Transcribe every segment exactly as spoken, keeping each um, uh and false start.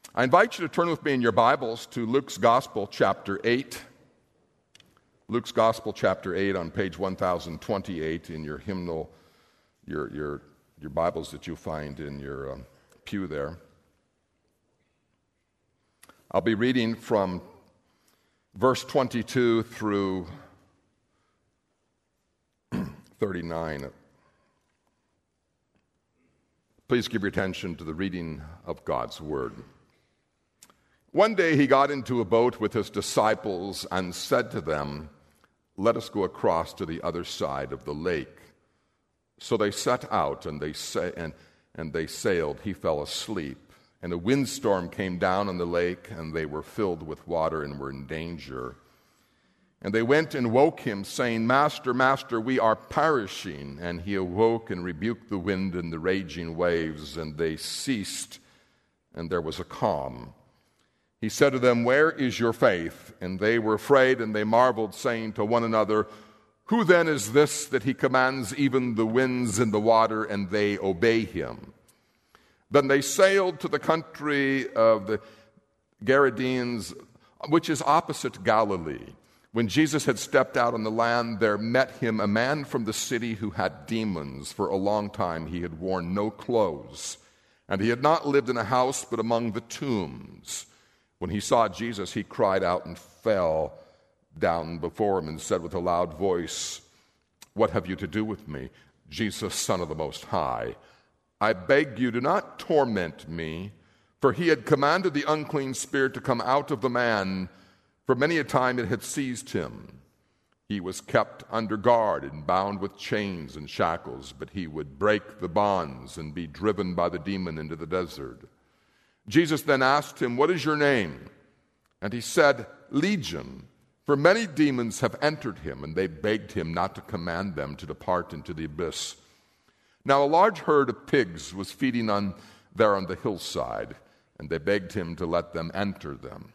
I invite you to turn with me in your Bibles to Luke's Gospel, chapter eight. Luke's Gospel, chapter eight, on page one thousand twenty-eight in your hymnal, your your your Bibles that you'll find in your um, pew there. I'll be reading from verse twenty-two through thirty-nine. Please give your attention to the reading of God's Word. One day he got into a boat with his disciples and said to them, "Let us go across to the other side of the lake." So they set out and they sa- and, and they sailed. He fell asleep. And a windstorm came down on the lake, and they were filled with water and were in danger. And they went and woke him, saying, "Master, Master, we are perishing." And he awoke and rebuked the wind and the raging waves, and they ceased, and there was a calm. He said to them, "Where is your faith?" And they were afraid, and they marveled, saying to one another, "Who then is this that he commands even the winds and the water, and they obey him?" Then they sailed to the country of the Gerasenes, which is opposite Galilee. When Jesus had stepped out on the land, there met him a man from the city who had demons. For a long time he had worn no clothes, and he had not lived in a house but among the tombs. When he saw Jesus, he cried out and fell down before him and said with a loud voice, "What have you to do with me, Jesus, Son of the Most High? I beg you, do not torment me." For he had commanded the unclean spirit to come out of the man. For many a time it had seized him. He was kept under guard and bound with chains and shackles, but he would break the bonds and be driven by the demon into the desert. Jesus then asked him, "What is your name?" And he said, "Legion," for many demons have entered him, and they begged him not to command them to depart into the abyss. Now a large herd of pigs was feeding on there on the hillside, and they begged him to let them enter them,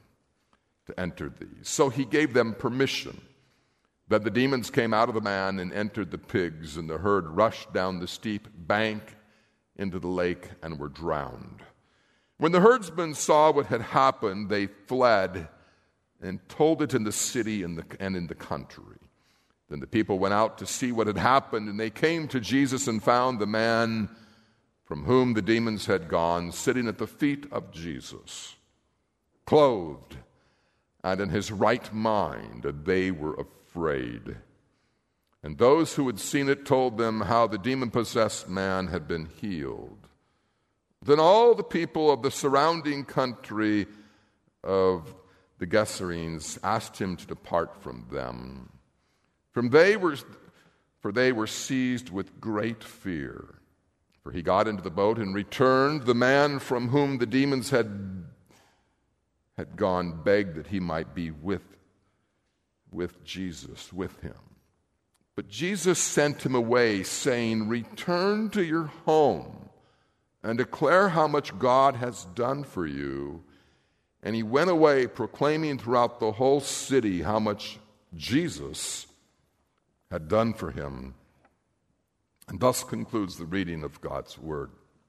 to enter these. So he gave them permission. Then the demons came out of the man and entered the pigs, and the herd rushed down the steep bank into the lake and were drowned. When the herdsmen saw what had happened, they fled and told it in the city and, the, and in the country. Then the people went out to see what had happened, and they came to Jesus and found the man from whom the demons had gone sitting at the feet of Jesus, clothed and in his right mind, and they were afraid. And those who had seen it told them how the demon-possessed man had been healed. Then all the people of the surrounding country of the Gerasenes asked him to depart from them. From they were, for they were seized with great fear. For he got into the boat and returned. The man from whom the demons had, had gone begged that he might be with, with Jesus, with him. But Jesus sent him away, saying, "Return to your home and declare how much God has done for you." And he went away, proclaiming throughout the whole city how much Jesus had done for him. And thus concludes the reading of God's Word.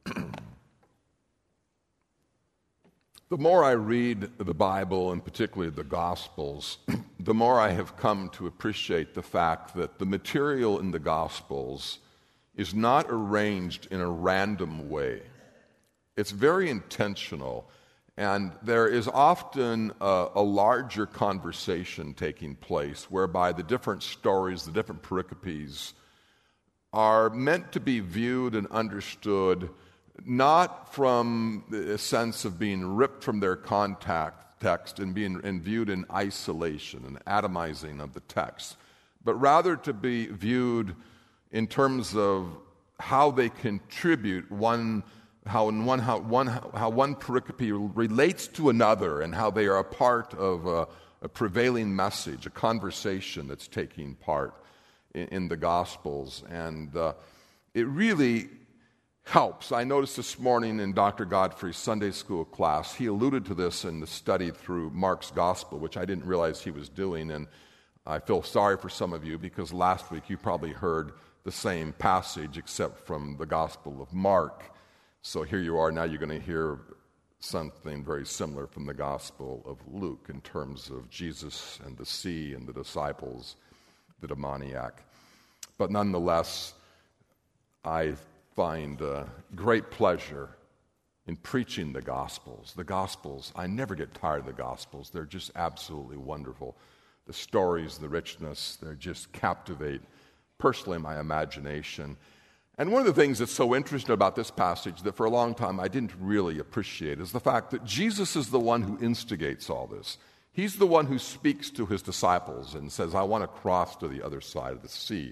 The more I read the Bible, and particularly the Gospels, the more I have come to appreciate the fact that the material in the Gospels is not arranged in a random way. It's very intentional, and there is often a, a larger conversation taking place whereby the different stories, the different pericopes, are meant to be viewed and understood not from a sense of being ripped from their contact text and being and viewed in isolation and atomizing of the text, but rather to be viewed in terms of how they contribute one, how in one how one how one pericope relates to another, and how they are a part of a, a prevailing message, a conversation that's taking part in, in the Gospels, and uh, it really helps. I noticed this morning in Doctor Godfrey's Sunday school class, he alluded to this in the study through Mark's Gospel, which I didn't realize he was doing, and I feel sorry for some of you because last week you probably heard the same passage except from the Gospel of Mark. So here you are, now you're going to hear something very similar from the Gospel of Luke in terms of Jesus and the sea and the disciples, the demoniac. But nonetheless, I find uh, great pleasure in preaching the Gospels. The Gospels, I never get tired of the Gospels. They're just absolutely wonderful. The stories, the richness, they just captivate, personally, my imagination. And one of the things that's so interesting about this passage that for a long time I didn't really appreciate is the fact that Jesus is the one who instigates all this. He's the one who speaks to his disciples and says, I want to cross to the other side of the sea.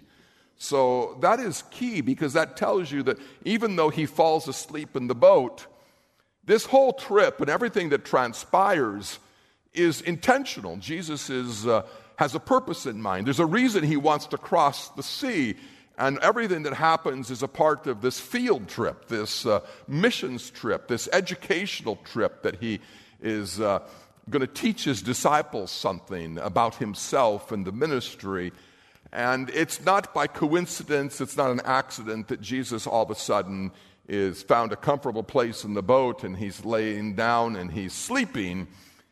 So that is key, because that tells you that even though he falls asleep in the boat, this whole trip and everything that transpires is intentional. Jesus is, uh, has a purpose in mind. There's a reason he wants to cross the sea. And everything that happens is a part of this field trip, this uh, missions trip, this educational trip that he is uh, going to teach his disciples something about himself and the ministry. And it's not by coincidence, it's not an accident that Jesus all of a sudden is found a comfortable place in the boat and he's laying down and he's sleeping.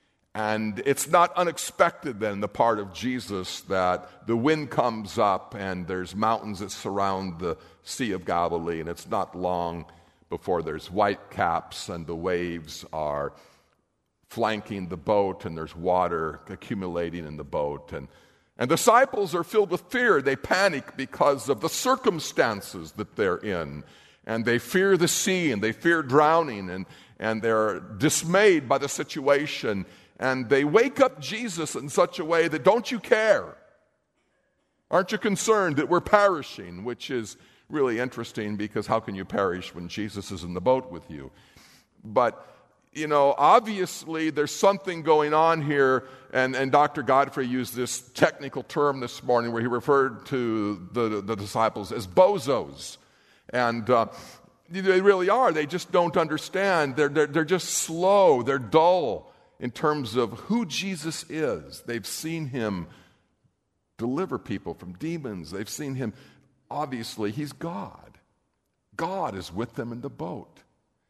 And it's not unexpected then, the part of Jesus, that the wind comes up and there's mountains that surround the Sea of Galilee, and it's not long before there's white caps and the waves are flanking the boat and there's water accumulating in the boat. And, and the disciples are filled with fear. They panic because of the circumstances that they're in. And they fear the sea and they fear drowning, and, and they're dismayed by the situation. And they wake up Jesus in such a way that, don't you care? Aren't you concerned that we're perishing? Which is really interesting, because how can you perish when Jesus is in the boat with you? But, you know, obviously there's something going on here, and, and Doctor Godfrey used this technical term this morning where he referred to the, the disciples as bozos. And uh, they really are. They just don't understand. They're, they're, they're just slow. They're dull in terms of who Jesus is. They've seen him deliver people from demons. They've seen him, obviously, he's God. God is with them in the boat.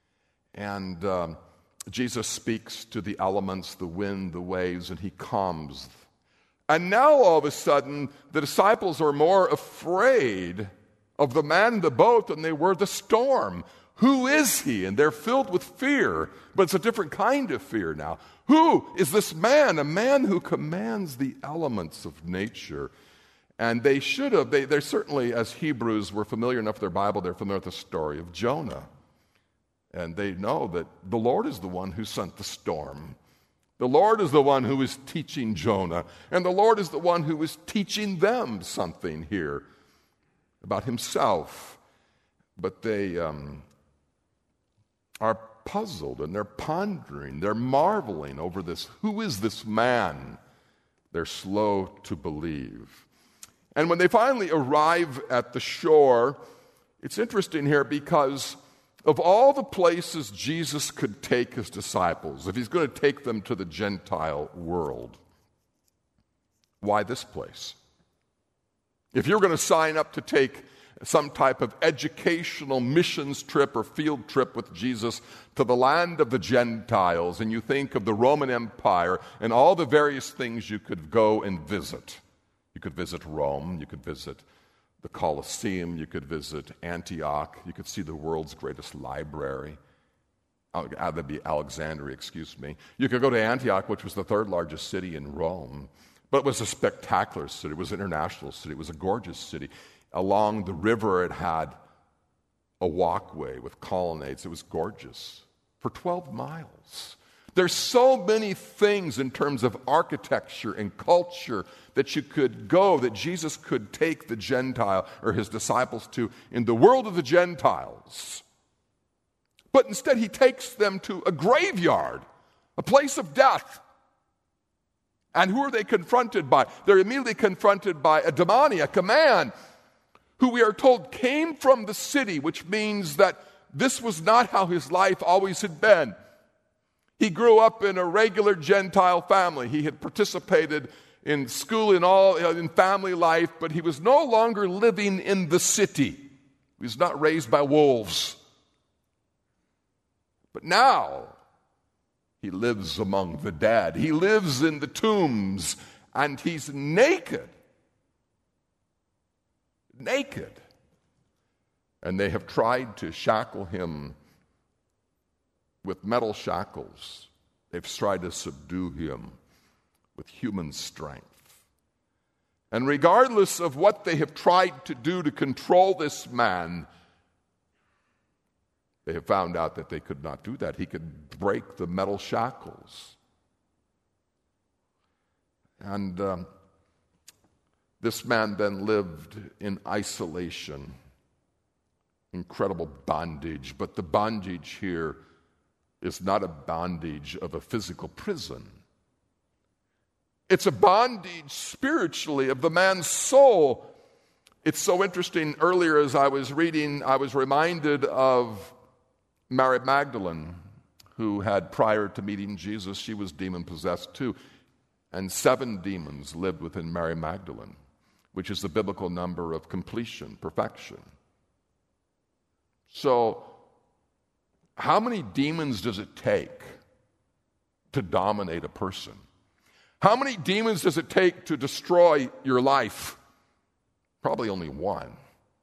And um, Jesus speaks to the elements, the wind, the waves, and he calms. And now, all of a sudden, the disciples are more afraid of the man in the boat than they were the storm. Who is he? And they're filled with fear, but it's a different kind of fear now. Who is this man? A man who commands the elements of nature. And they should have, they, they're certainly, as Hebrews, were familiar enough with their Bible, they're familiar with the story of Jonah. And they know that the Lord is the one who sent the storm. The Lord is the one who is teaching Jonah. And the Lord is the one who is teaching them something here about himself. But they um, are puzzled, and they're pondering, they're marveling over this. Who is this man? They're slow to believe. And when they finally arrive at the shore, it's interesting here, because of all the places Jesus could take his disciples, if he's going to take them to the Gentile world, why this place? If you're going to sign up to take some type of educational missions trip or field trip with Jesus to the land of the Gentiles, and you think of the Roman Empire and all the various things you could go and visit. You could visit Rome, you could visit the Colosseum, you could visit Antioch, you could see the world's greatest library. Uh, that'd be Alexandria, excuse me. You could go to Antioch, which was the third largest city in Rome, but it was a spectacular city, it was an international city, it was a gorgeous city. Along the river, it had a walkway with colonnades. It was gorgeous for twelve miles. There's so many things in terms of architecture and culture that you could go, that Jesus could take the Gentile or his disciples to in the world of the Gentiles. But instead, he takes them to a graveyard, a place of death. And who are they confronted by? They're immediately confronted by a demoniac, a man who we are told came from the city, which means that this was not how his life always had been. He grew up in a regular Gentile family. He had participated in school, in all in family life, but he was no longer living in the city. He was not raised by wolves. But now, He lives among the dead. He lives in the tombs, and he's naked. Naked. And they have tried to shackle him with metal shackles. They've tried to subdue him with human strength. And regardless of what they have tried to do to control this man, they have found out that they could not do that. He could break the metal shackles. And um, this man then lived in isolation, incredible bondage. But the bondage here is not a bondage of a physical prison. It's a bondage spiritually of the man's soul. It's so interesting. Earlier as I was reading, I was reminded of Mary Magdalene, who had, prior to meeting Jesus, she was demon-possessed too. And seven demons lived within Mary Magdalene, which is the biblical number of completion, perfection. So, how many demons does it take to dominate a person? How many demons does it take to destroy your life? Probably only one.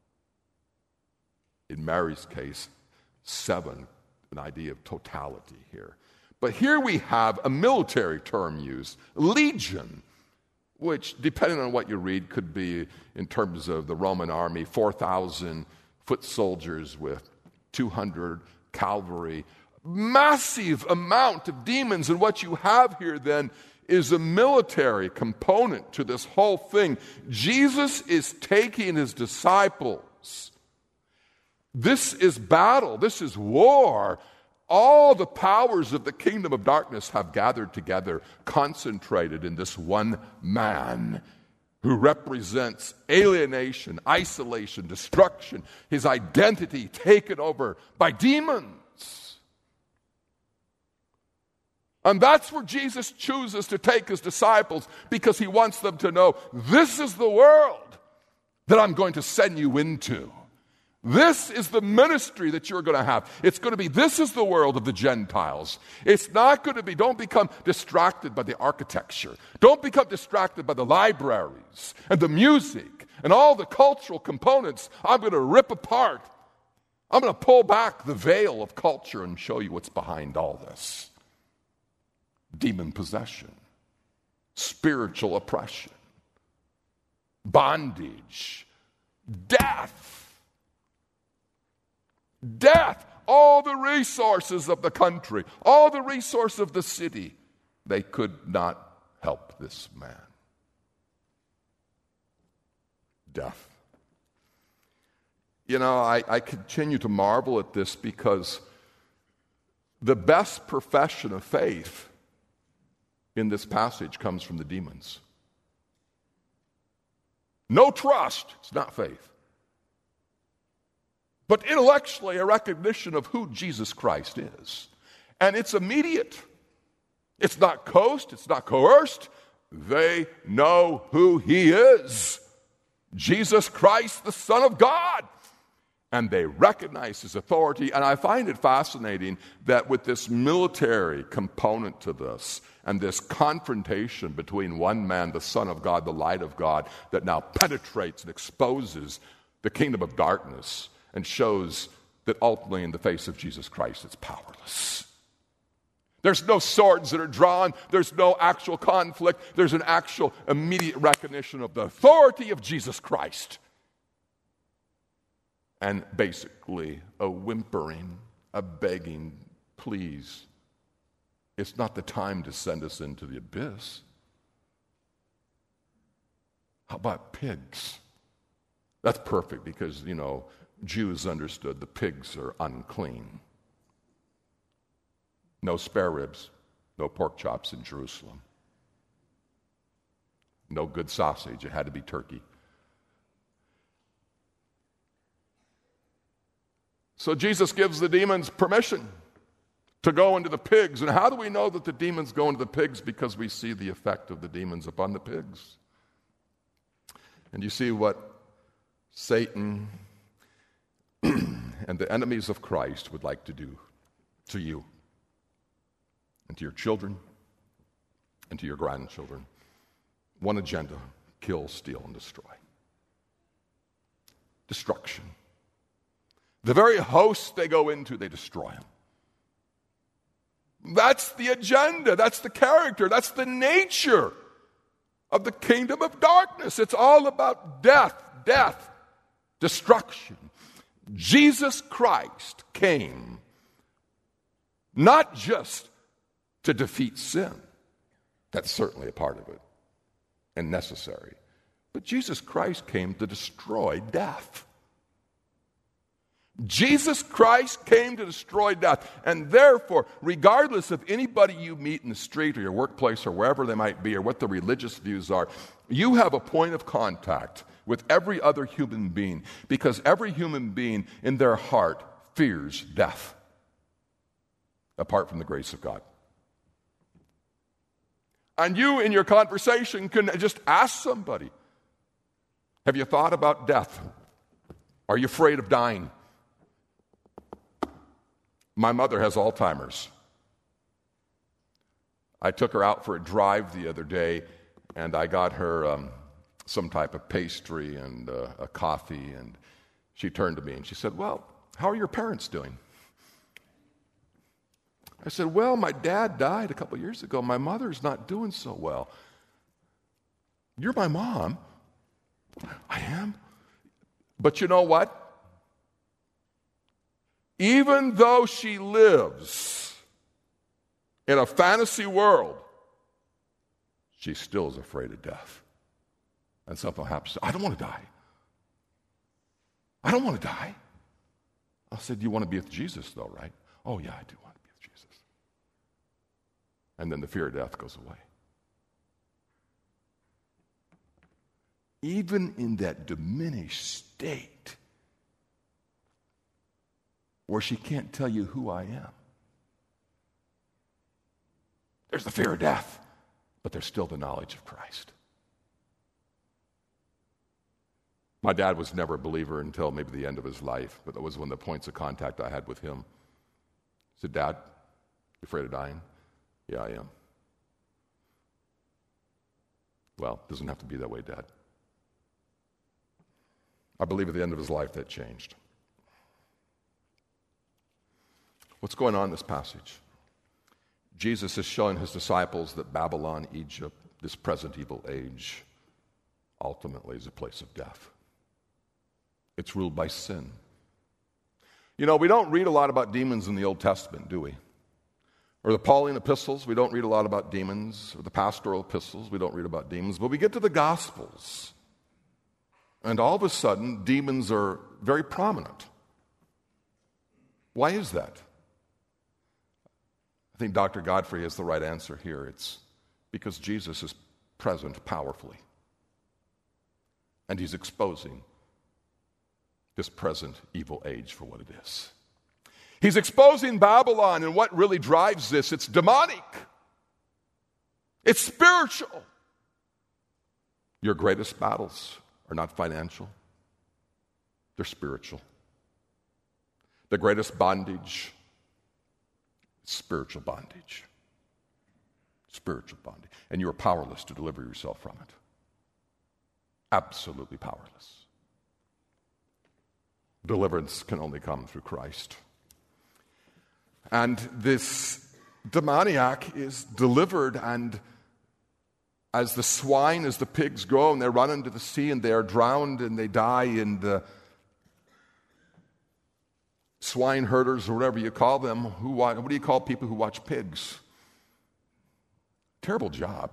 In Mary's case, seven, an idea of totality here. But here we have a military term used, legion, which, depending on what you read, could be, in terms of the Roman army, four thousand foot soldiers with two hundred cavalry. Massive amount of demons. And what you have here then is a military component to this whole thing. Jesus is taking his disciples. This is battle. This is war. All the powers of the kingdom of darkness have gathered together, concentrated in this one man who represents alienation, isolation, destruction, his identity taken over by demons. And that's where Jesus chooses to take his disciples, because he wants them to know, this is the world that I'm going to send you into. This is the ministry that you're going to have. It's going to be, this is the world of the Gentiles. It's not going to be, don't become distracted by the architecture. Don't become distracted by the libraries and the music and all the cultural components. I'm going to rip apart. I'm going to pull back the veil of culture and show you what's behind all this. Demon possession, spiritual oppression, bondage, death. Death, all the resources of the country, all the resources of the city, they could not help this man. Death. You know, I, I continue to marvel at this, because the best profession of faith in this passage comes from the demons. No trust, it's not faith. But intellectually, a recognition of who Jesus Christ is. And it's immediate. It's not coerced. It's not coerced. They know who he is. Jesus Christ, the Son of God. And they recognize his authority. And I find it fascinating that with this military component to this, and this confrontation between one man, the Son of God, the light of God, that now penetrates and exposes the kingdom of darkness, and shows that ultimately in the face of Jesus Christ it's powerless. There's no swords that are drawn. There's no actual conflict. There's an actual immediate recognition of the authority of Jesus Christ. And basically a whimpering, a begging, please, it's not the time to send us into the abyss. How about pigs? That's perfect, because, you know, Jews understood the pigs are unclean. No spare ribs, no pork chops in Jerusalem. No good sausage, it had to be turkey. So Jesus gives the demons permission to go into the pigs. And how do we know that the demons go into the pigs? Because we see the effect of the demons upon the pigs. And you see what Satan and the enemies of Christ would like to do to you and and to your children and to your grandchildren. One agenda: kill, steal, and destroy. Destruction. The very host they go into, they destroy them. That's the agenda. That's the character. That's the nature of the kingdom of darkness. It's all about death, death, destruction. Jesus Christ came not just to defeat sin. That's certainly a part of it and necessary. But Jesus Christ came to destroy death. Jesus Christ came to destroy death. And therefore, regardless of anybody you meet in the street or your workplace or wherever they might be or what the religious views are, you have a point of contact with every other human being, because every human being in their heart fears death apart from the grace of God. And you, in your conversation, can just ask somebody, have you thought about death? Are you afraid of dying? My mother has Alzheimer's. I took her out for a drive the other day, and I got her um, some type of pastry and uh, a coffee, and she turned to me and she said, well, how are your parents doing? I said, well, my dad died a couple years ago. My mother's not doing so well. You're my mom. I am. But you know what? Even though she lives in a fantasy world, she still is afraid of death. And something happens. I don't want to die. I don't want to die. I said, you want to be with Jesus, though, right? Oh, yeah, I do want to be with Jesus. And then the fear of death goes away. Even in that diminished state, where she can't tell you who I am, there's the fear of death, but there's still the knowledge of Christ. My dad was never a believer until maybe the end of his life, but that was one of the points of contact I had with him. He said, Dad, you afraid of dying? Yeah, I am. Well, it doesn't have to be that way, Dad. I believe at the end of his life that changed. What's going on in this passage? Jesus is showing his disciples that Babylon, Egypt, this present evil age, ultimately is a place of death. It's ruled by sin. You know, we don't read a lot about demons in the Old Testament, do we? Or the Pauline epistles, we don't read a lot about demons. Or the pastoral epistles, we don't read about demons. But we get to the Gospels, and all of a sudden, demons are very prominent. Why is that? I think Doctor Godfrey has the right answer here. It's because Jesus is present powerfully. And he's exposing this present evil age for what it is. He's exposing Babylon, and what really drives this, it's demonic. It's spiritual. Your greatest battles are not financial. They're spiritual. The greatest bondage, spiritual bondage. Spiritual bondage. And you are powerless to deliver yourself from it. Absolutely powerless. Deliverance can only come through Christ. And this demoniac is delivered, and as the swine, as the pigs go, and they run into the sea, and they are drowned, and they die, and the swine herders, or whatever you call them, who watch, what do you call people who watch pigs? Terrible job.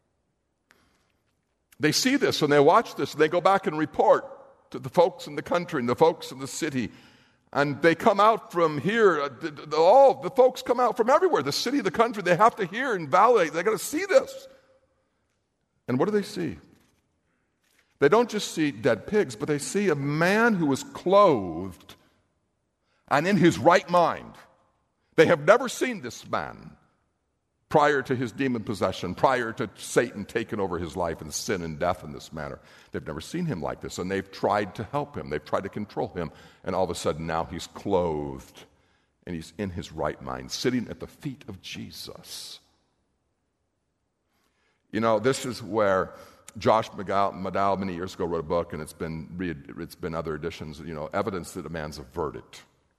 They see this, and they watch this, and they go back and report to the folks in the country and the folks in the city. And they come out from here, all the folks come out from everywhere, the city, the country. They have to hear and validate. They've got to see this. And what do they see? They don't just see dead pigs, but they see a man who is clothed and in his right mind. They have never seen this man prior to his demon possession, prior to Satan taking over his life and sin and death in this manner. They've never seen him like this, and they've tried to help him. They've tried to control him, and all of a sudden now he's clothed and he's in his right mind, sitting at the feet of Jesus. You know, this is where Josh McDowell many years ago wrote a book, and it's been re- it's been other editions, you know, Evidence That Demands a Verdict.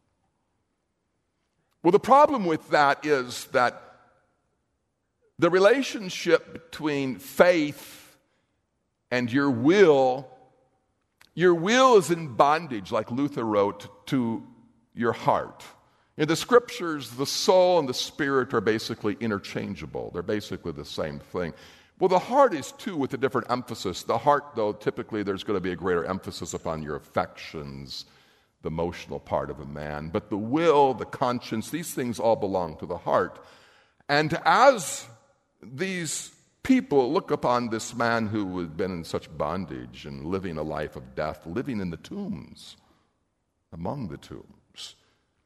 Well, the problem with that is that the relationship between faith and your will, your will is in bondage, like Luther wrote, to your heart. In the scriptures, the soul and the spirit are basically interchangeable. They're basically the same thing. Well, the heart is too, with a different emphasis. The heart, though, typically there's going to be a greater emphasis upon your affections, the emotional part of a man. But the will, the conscience, these things all belong to the heart. And as these people look upon this man who had been in such bondage and living a life of death, living in the tombs, among the tombs,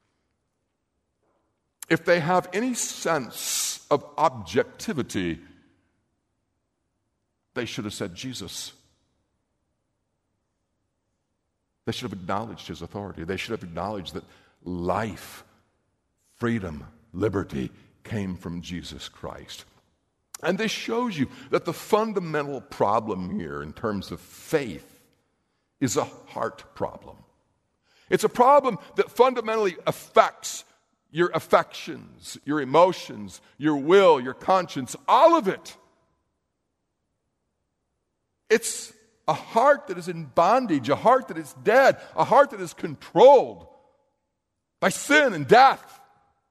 if they have any sense of objectivity, they should have said, Jesus. They should have acknowledged his authority. They should have acknowledged that life, freedom, liberty came from Jesus Christ. And this shows you that the fundamental problem here in terms of faith is a heart problem. It's a problem that fundamentally affects your affections, your emotions, your will, your conscience, all of it. It's a heart that is in bondage, a heart that is dead, a heart that is controlled by sin and death.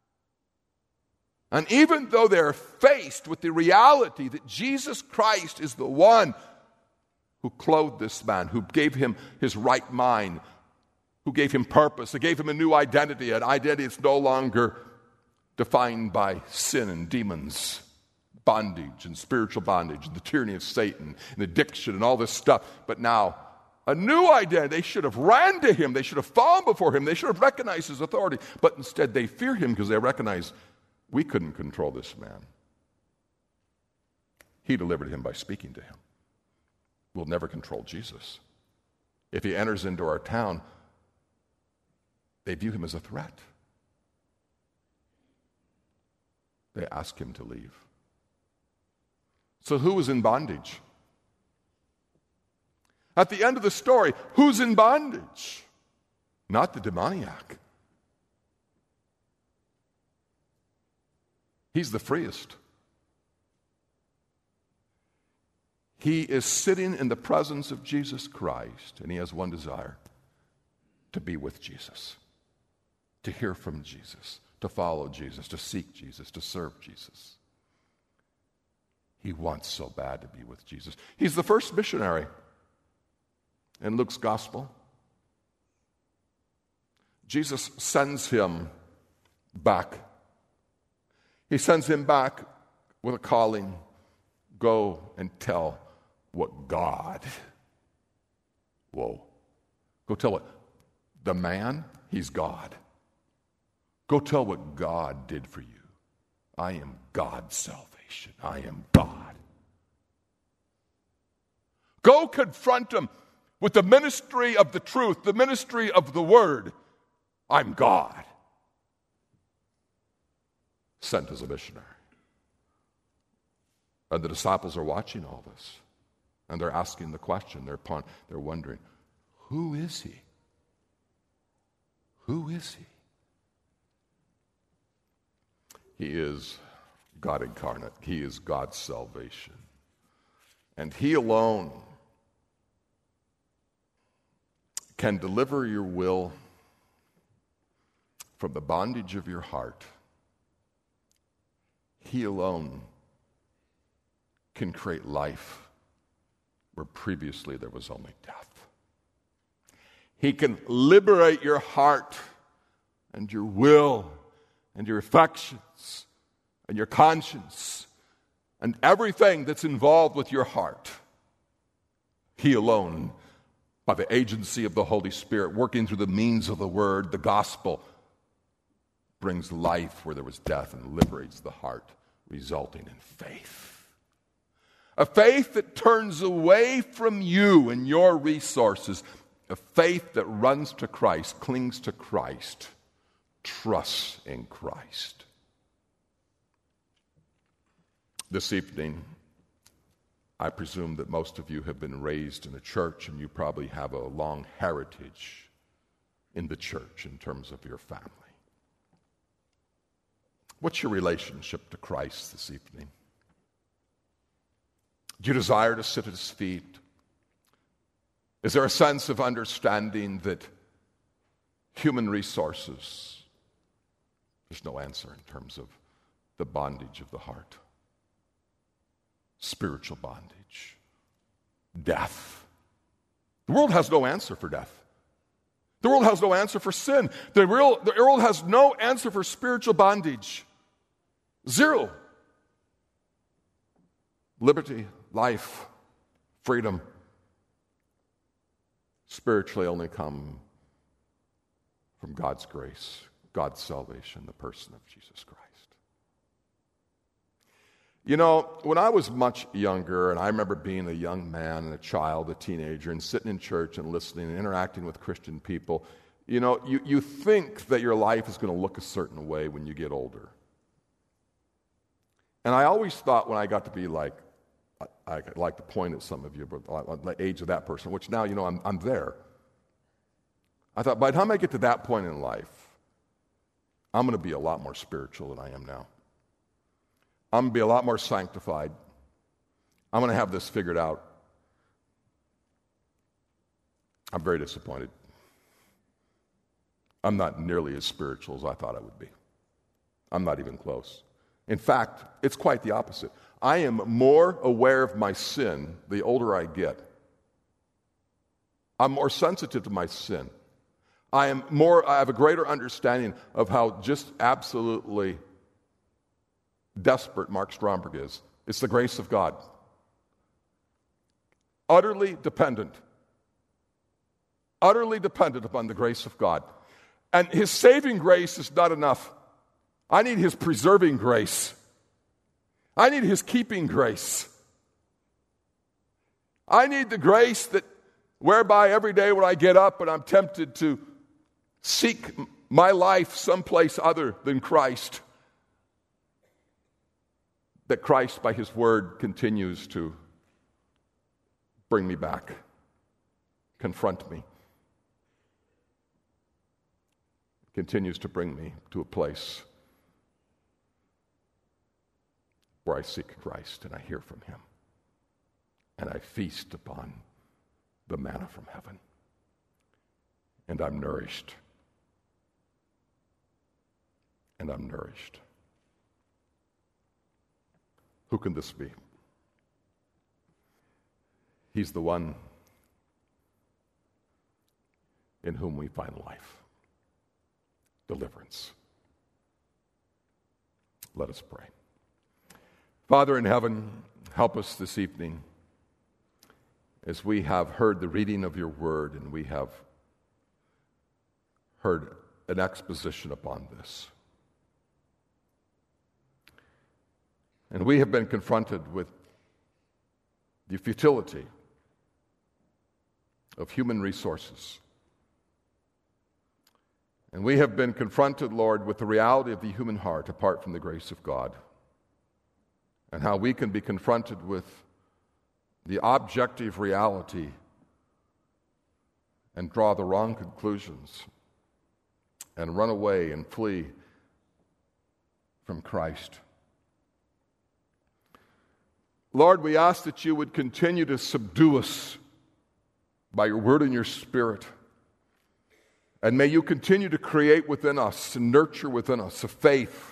And even though they're faced with the reality that Jesus Christ is the one who clothed this man, who gave him his right mind, who gave him purpose, who gave him a new identity, an identity that's no longer defined by sin and demons, bondage and spiritual bondage, and the tyranny of Satan, and addiction, and all this stuff. But now, a new identity. They should have ran to him. They should have fallen before him. They should have recognized his authority. But instead, they fear him because they recognize we couldn't control this man. He delivered him by speaking to him. We'll never control Jesus. If he enters into our town, they view him as a threat. They ask him to leave. So who is in bondage? At the end of the story, who's in bondage? Not the demoniac. He's the freest. He is sitting in the presence of Jesus Christ, and he has one desire: to be with Jesus, to hear from Jesus, to follow Jesus, to seek Jesus, to serve Jesus. He wants so bad to be with Jesus. He's the first missionary in Luke's gospel. Jesus sends him back. He sends him back with a calling: go and tell what God. Whoa. Go tell it. The man, he's God. Go tell what God did for you. I am God's salvation. I am God. Go confront him with the ministry of the truth, the ministry of the word. I'm God. Sent as a missionary. And the disciples are watching all this. And they're asking the question. They're, upon, they're wondering, who is he? Who is he? He is God incarnate. He is God's salvation. And he alone can deliver your will from the bondage of your heart. He alone can create life where previously there was only death. He can liberate your heart and your will and your affections and your conscience and everything that's involved with your heart. He alone, by the agency of the Holy Spirit, working through the means of the word, the gospel, brings life where there was death and liberates the heart, resulting in faith. A faith that turns away from you and your resources. A faith that runs to Christ, clings to Christ, trusts in Christ. This evening, I presume that most of you have been raised in a church, and you probably have a long heritage in the church in terms of your family. What's your relationship to Christ this evening? Do you desire to sit at his feet? Is there a sense of understanding that human resources, there's no answer in terms of the bondage of the heart? Spiritual bondage, death. The world has no answer for death. The world has no answer for sin. The, real, the world has no answer for spiritual bondage. Zero. Liberty, life, freedom, spiritually only come from God's grace, God's salvation, the person of Jesus Christ. You know, when I was much younger, and I remember being a young man and a child, a teenager, and sitting in church and listening and interacting with Christian people, you know, you, you think that your life is going to look a certain way when you get older. And I always thought when I got to be like, I, I like to point at some of you, but the age of that person, which now, you know, I'm, I'm there. I thought by the time I get to that point in life, I'm going to be a lot more spiritual than I am now. I'm going to be a lot more sanctified. I'm going to have this figured out. I'm very disappointed. I'm not nearly as spiritual as I thought I would be. I'm not even close. In fact, it's quite the opposite. I am more aware of my sin the older I get. I'm more sensitive to my sin. I am more, I have a greater understanding of how just absolutely desperate Mark Stromberg is. It's the grace of God. Utterly dependent. Utterly dependent upon the grace of God. And his saving grace is not enough. I need his preserving grace. I need his keeping grace. I need the grace that whereby every day when I get up and I'm tempted to seek my life someplace other than Christ, that Christ, by his word, continues to bring me back, confront me, continues to bring me to a place where I seek Christ and I hear from him and I feast upon the manna from heaven and I'm nourished and I'm nourished. Who can this be? He's the one in whom we find life, deliverance. Let us pray. Father in heaven, help us this evening as we have heard the reading of your word and we have heard an exposition upon this. And we have been confronted with the futility of human resources. And we have been confronted, Lord, with the reality of the human heart apart from the grace of God, and how we can be confronted with the objective reality and draw the wrong conclusions and run away and flee from Christ. Lord, we ask that you would continue to subdue us by your word and your spirit. And may you continue to create within us and nurture within us a faith,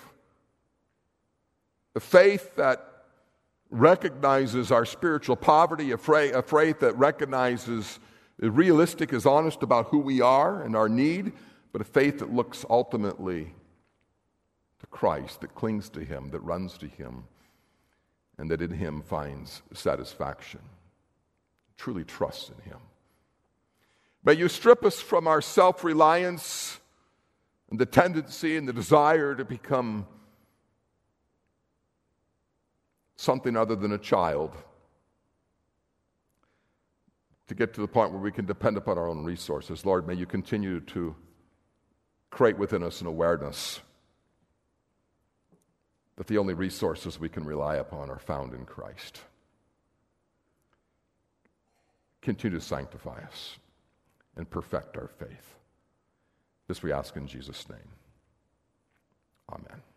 a faith that recognizes our spiritual poverty, a faith that recognizes, is realistic, is honest about who we are and our need, but a faith that looks ultimately to Christ, that clings to him, that runs to him, and that in him finds satisfaction, truly trusts in him. May you strip us from our self-reliance and the tendency and the desire to become something other than a child, to get to the point where we can depend upon our own resources. Lord, may you continue to create within us an awareness that the only resources we can rely upon are found in Christ. Continue to sanctify us and perfect our faith. This we ask in Jesus' name. Amen.